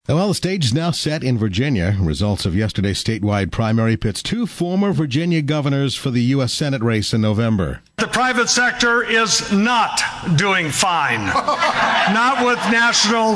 Well, the stage is now set in Virginia. Results of yesterday's statewide primary pits two former Virginia governors for the U.S. Senate race in November. The private sector is not doing fine. Not with national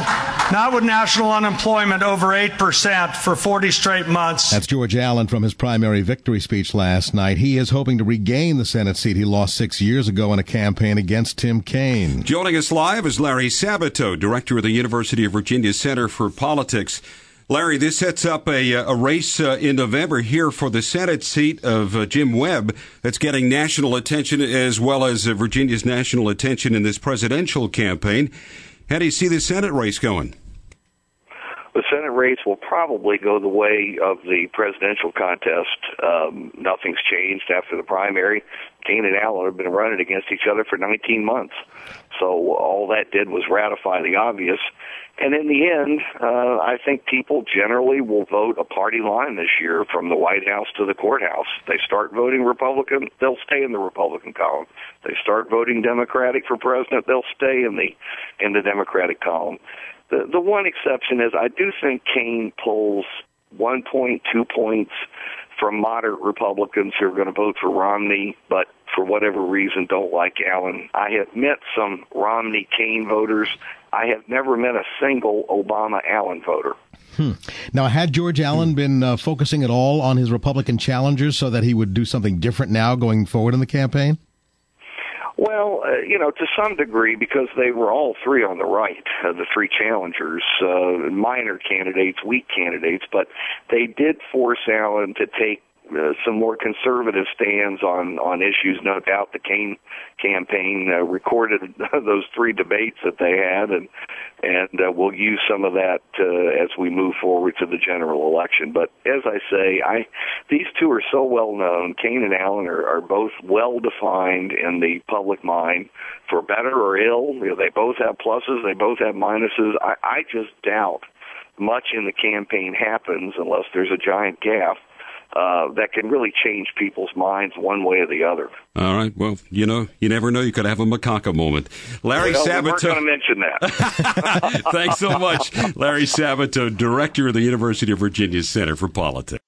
unemployment over 8% for 40 straight months. That's George Allen from his primary victory speech last night. He is hoping to regain the Senate seat he lost 6 years ago in a campaign against Tim Kaine. Joining us live is Larry Sabato, director of the University of Virginia Center for Politics. Larry, this sets up a race in November here for the Senate seat of Jim Webb that's getting national attention as well as Virginia's national attention in this presidential campaign. How do you see the Senate race going? The Senate race will probably go the way of the presidential contest. Nothing's changed after the primary. Kaine and Allen have been running against each other for 19 months. So all that did was ratify the obvious. And in the end, I think people generally will vote a party line this year from the White House to the courthouse. They start voting Republican, they'll stay in the Republican column. They start voting Democratic for president, they'll stay in the Democratic column. The one exception is I do think Kaine pulls 1 point, 2 points from moderate Republicans who are going to vote for Romney, but for whatever reason don't like Allen. I have met some Romney-Kaine voters. I have never met a single Obama-Allen voter. Now, had George Allen been focusing at all on his Republican challengers so that he would do something different now going forward in the campaign? Well, to some degree, because they were all three on the right, the three challengers, minor candidates, weak candidates, but they did force Allen to take some more conservative stands on issues. No doubt the Kaine campaign recorded those three debates that they had, and we'll use some of that as we move forward to the general election. But as I say, these two are so well known. Kaine and Allen are both well defined in the public mind, for better or ill. They both have pluses, they both have minuses. I just doubt much in the campaign happens unless there's a giant gaffe that can really change people's minds one way or the other. All right. Well, you never know. You could have a macaca moment. Larry Sabato. We're going to mention that. Thanks so much. Larry Sabato, director of the University of Virginia Center for Politics.